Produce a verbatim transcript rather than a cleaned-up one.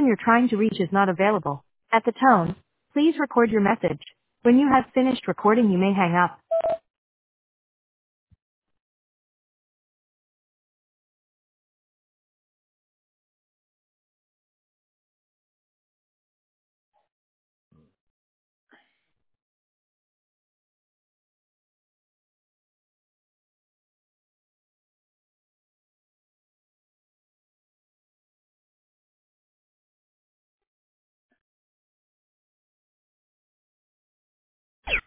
you're trying to reach is not available. At the tone, please record your message. When you have finished recording, you may hang up.